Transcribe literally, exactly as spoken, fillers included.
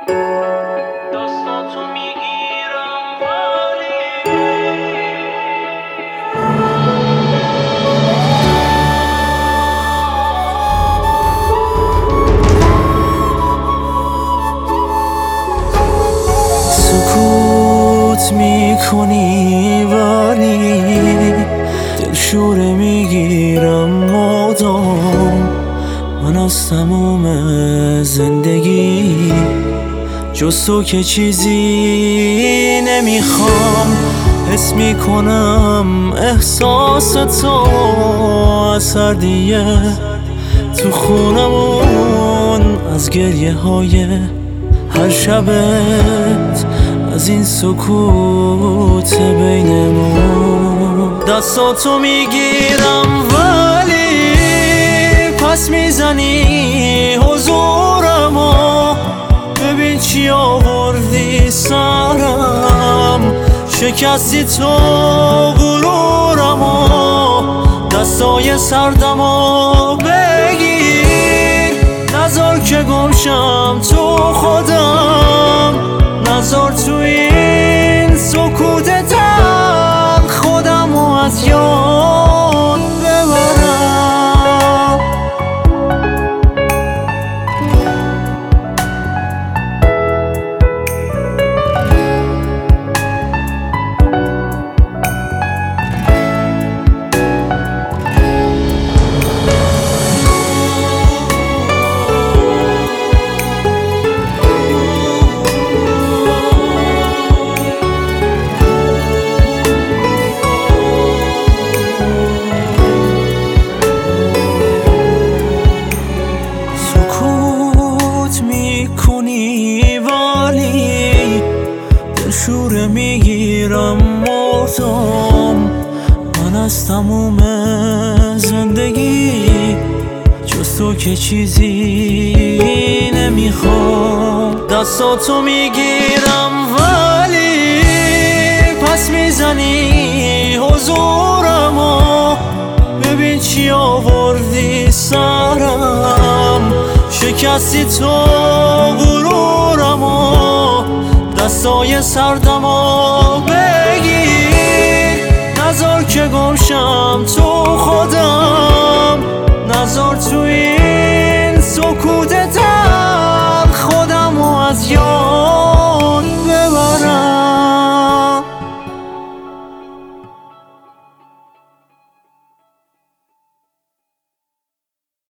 دستاتو میگیرم ولی سکوت میکنی ولی دلشوره میگیرم مدام. من از تموم زندگی جز تو که چیزی نمیخوام. حس میکنم احساس تو از سردیه تو خونمون، از گریه های هر شبت، از این سکوت بینمون. دستاتو میگیرم ولی پس میزنی حضورمو. ببین چی آوردی سرم، شکستی تو غرورمو. دستای سردمو بگیر، نذار که گمشم تو خودم. نذار تو این سکوت تن خودمو از یاد ببرم. دلشوره میگیرم مردم. من از تموم زندگی جز تو که چیزی نمیخوام. دستاتو میگیرم ولی پس میزنی حضورمو. ببین چی آوردی سرم، شکستی تو غرورمو. دستای سردمو بگیر، نذار که گمشم تو خودم. نذار توی